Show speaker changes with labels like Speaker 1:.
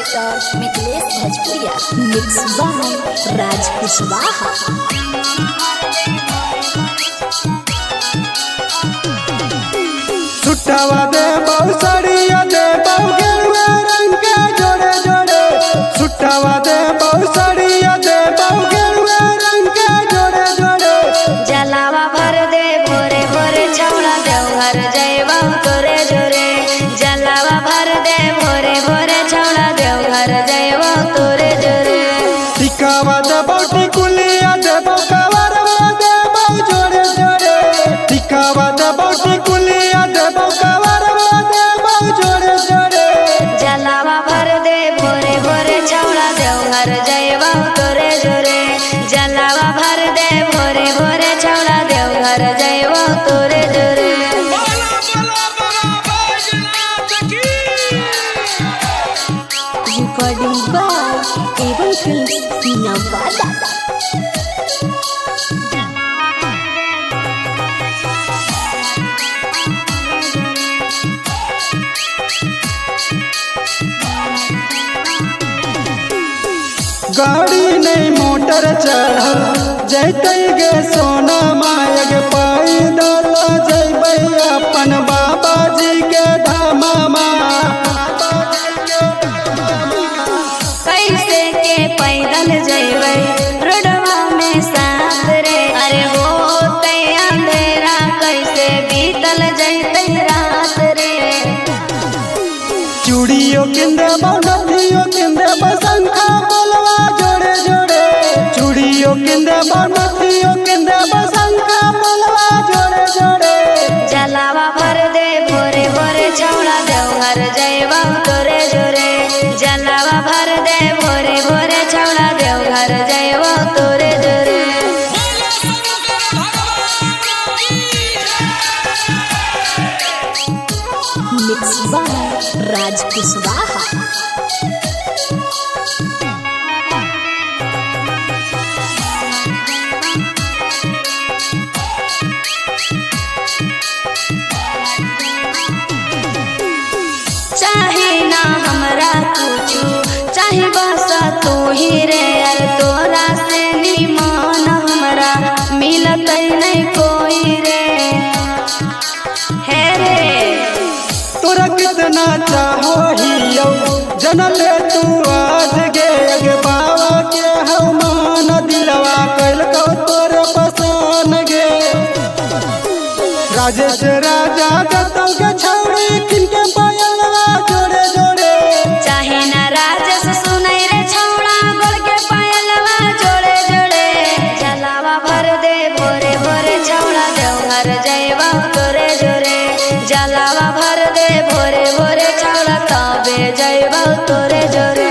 Speaker 1: Director Mithilesh Bhojpuriya, mix by Raj Kushwaha.
Speaker 2: छुट्टावा दे बहु साड़िया दे बहु गेरुआ रंग के जोड़े जोड़े, छुट्टावा दे बहु साड़िया दे बहु गेरुआ रंग के जोड़े जोड़े।
Speaker 3: जलावा भर दे भोरे भोरे छौड़ा देवघर जइबा तोरे जोरे, जलावा भर दे भोरे भोरे छौड़ा देवघर जइबा तोरे जोरे।
Speaker 2: टिकावा दे बहु टिकुलिया दे बहु कवरवा दे बहु जोड़े जोड़े, टिकावा दे बहु टिकुलिया दे बहु कवरवा दे बहु जोड़े जोड़े।
Speaker 3: जलावा भर दे भोरे भोरे छौड़ा देवघर जइबा तोरे जोरे, जलावा भर दे भोरे भोरे छौड़ा देवघर जइबा तोरे जोरे।
Speaker 1: Recording by Avon films Nawada.
Speaker 2: गाड़ी नहीं मोटर चढ़ल जैते गे सोना मायग पैदल जैबै अपन बाबा जी के धामा।
Speaker 3: कैसे के पैदल जइबै रोडवा में साथ रे, अरे हो अंधेरा कैसे बीतल जइतै रात रे।
Speaker 2: चूड़ियों किंदे बनथियो किंदे बसंखा बोलवा जोड़े जोड़े, चूड़ियों किंदे बनथियो किंदे बसंखा बोलवा जोड़े जोड़े।
Speaker 3: जलावा भर दे भोरे भोरे छौड़ा देवघर जइबा तोरे जोरे, जलावा भर दे भोरे भोरे छौड़ा देवघर जइबा तोरे जोरे।
Speaker 1: Mix by Raj Kushwaha.
Speaker 3: चाहे ना हमरा कुछु चाहे बस तू ही रे, अरे तोरा से निमान हमरा मिलत नहीं कोई रे। हे रे
Speaker 2: तोरा कितना चाहो हियो जनले तू आज गे अगे बाबा के हम मान दिलवा कैल को तोर पसान गे। राजेश राजा जतौ के छौड़ी किनके पायलवा जोड़े जोड़े,
Speaker 3: चाहे ना राजेश सुनै रे छौड़ा गोड़ के पायलवा जोड़े जोड़े। जलावा भर दे भोरे भोरे छौड़ा देवघर जइबा तोरे जोरे, जलावा भर दे भोरे भोरे छौड़ा तबे जइबा तोरे जोरे।